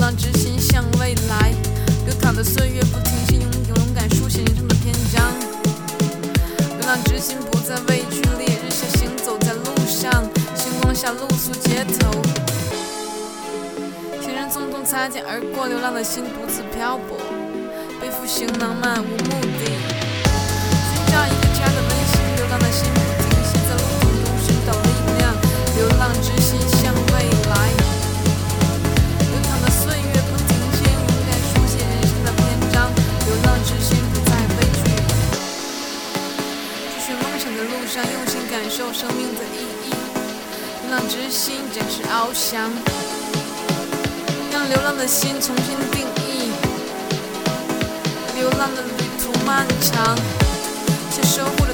浪之心向未来，流淌的岁月不停歇，勇敢书写人生的篇章。流浪之心不再畏惧，烈日下行走在路上，星光下露宿街头。行人匆匆擦肩而过，流浪的心独自漂泊，背负行囊漫无目的，寻找一个家的温馨。流浪的心不停歇，在路途中寻找力量。流浪之心向未来，流淌的岁月不停歇，勇敢书写人生的篇章。流浪之心不再畏惧，追寻梦想的路上，用心感受生命的意义。流浪之心展翅翱翔，让流浪的心重新定义。流浪的旅途漫长，且守护